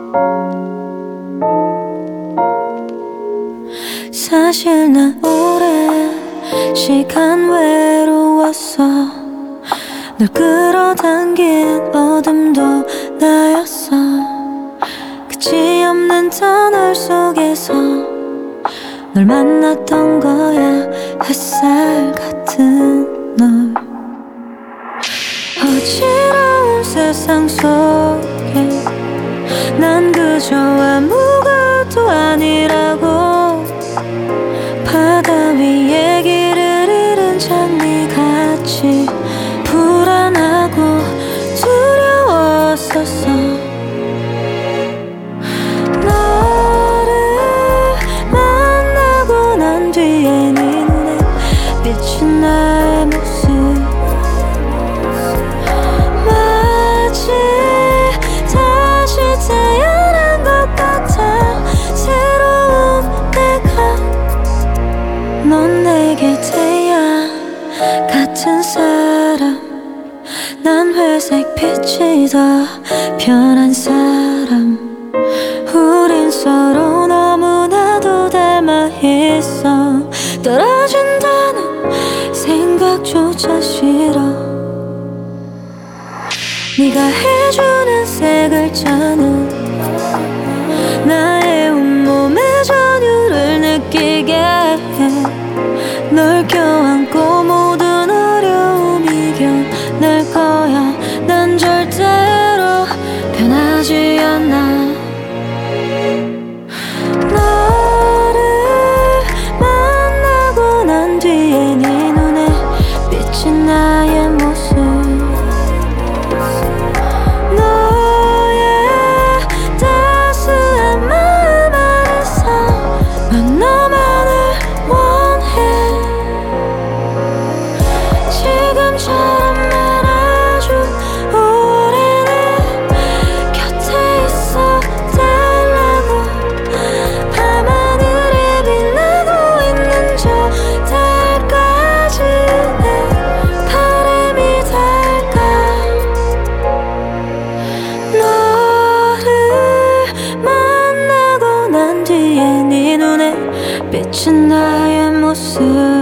사실 난 오랜 시간 외로웠어. 널 끌어당긴 어둠도 나였어. 끝이 없는 터널 속에서 널 만났던 거야. 햇살 같은 널. 어지러운 세상 속에 난 그저 아무것도 아니라고. 바다 위에 길을 잃은 장미같이 불안하고 두려웠었어. 너를 만나고 난 뒤에 네 눈에 비친 나의 모습, 마치 다시 태어난 것 같아. 새로운 내가. 넌 내게 태양 같은 사람, 난 회색 빛이 더 편한 사람. 우린 서로 너무나도 닮아 있어. 떨어진다는 생각조차 싫어. 네가 해주는 세 글자는 나의 온몸의 전율을 느끼게 해. 널 껴안고 모든 어려움이 이겨낼 거야. 난 절대로 변하지 않아. 너를 만나고 난 뒤에 네 눈에 비친 나의 모습, 너의 따스한 마음 안에서 난 너만을 원해. 지금처럼 날 아주 오래 내 곁에 있어 달라고. 밤하늘에 빛나고 있는 저 달까지 내 바람이 닿을까. 너를 만나고 난 뒤에 네 눈에 비친 나의 모습,